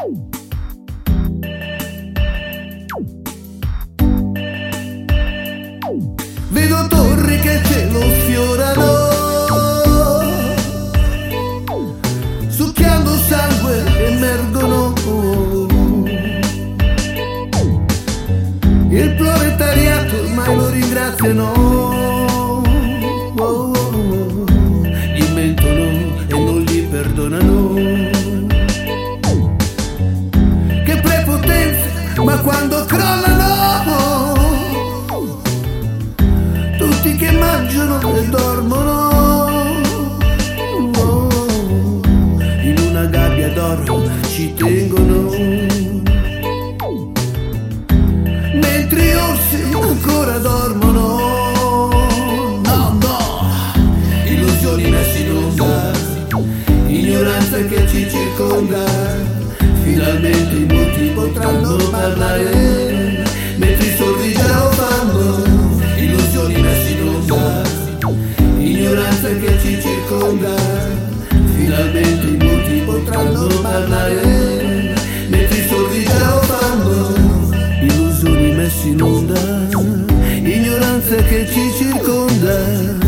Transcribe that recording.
Vedo torri che cielo sfiorano, succhiando sangue emergono. Il proletariato ormai lo ringraziano, gli mentono e non gli perdonano. Che prepotenza, ma quando crollano, tutti che mangiano e dormono, in una gabbia d'oro ci tengono, mentre gli orsi ancora dormono. No, no, illusioni messe in onda, ignoranza che ci circonda. Finalmente i muti potranno parlare, mentre i sordi già lo fanno. Illusioni messe in onda, ignoranza che ci circonda. Finalmente i muti potranno parlare, mentre i sordi già lo fanno. Illusioni messe in onda, ignoranza che ci circonda.